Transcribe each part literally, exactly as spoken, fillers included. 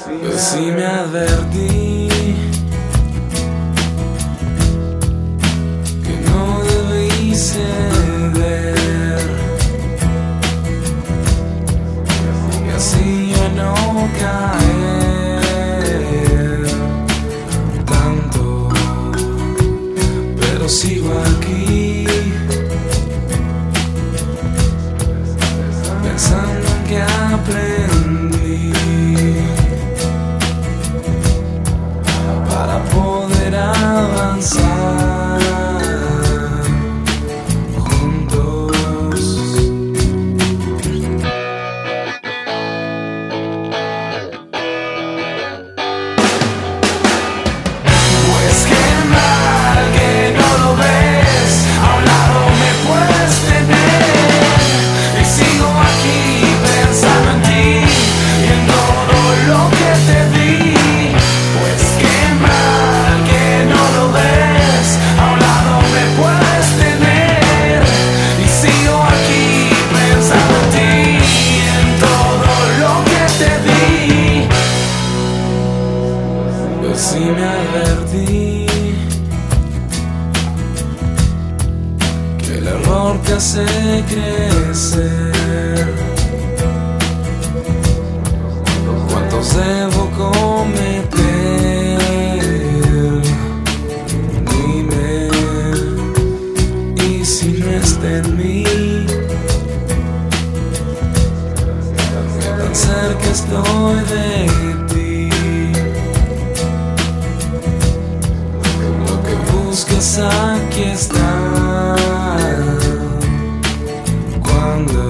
Pues sí me advertí que no debí ceder, y así yo no caer tanto, pero sigo aquí pensando en que aprendí para poder avanzar juntos. Pues qué mal que no lo ves, a un lado me puedes tener y sigo aquí pensando en ti y en todo lo que te di. Pues qué mal que no lo ves, a un lado me puedes tener y sigo aquí pensando en ti y en todo lo que te di. Pues sí me advertí que el error te hace crecer. ¿Cuántos debo cometer? Dime, y si no está en mí, ¿qué tan cerca estoy de ti? Lo que buscas aquí está. Cuando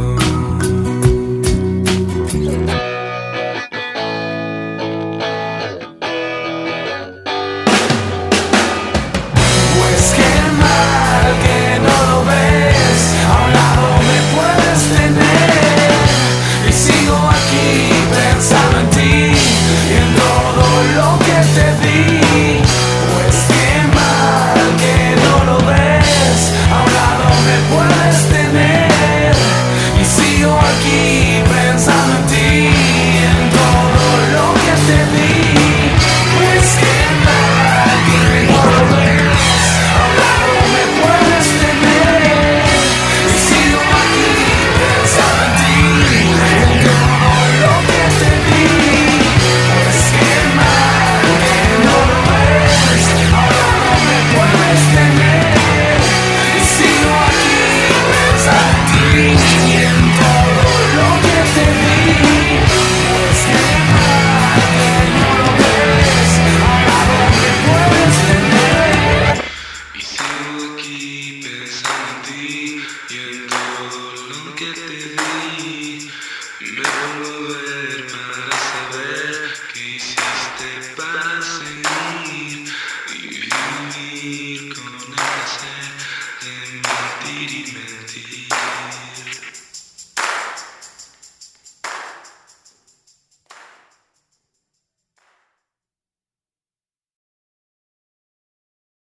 pues qué mal que no lo ves, a un lado me puedes tener y sigo aquí pensando en ti y en todo lo que te di. Pues qué mal que no lo ves, a un lado me puedes tener y sigo aquí pensando en ti y en todo lo que te di. Pues qué mal que no lo ves, a un lado me puedes tener y sigo aquí pensando en ti y en todo lo que te di. Pues qué mal que no lo ves, a un lado me puedes tener y sigo aquí pensando en ti y en todo lo que te di. Pues qué mal que no lo ves, a un lado me puedes tener y sigo aquí pensando en ti y en todo lo que te di. Me vuelvo a ver para saber qué hiciste para seguir y vivir con el placer de mentir y mentir.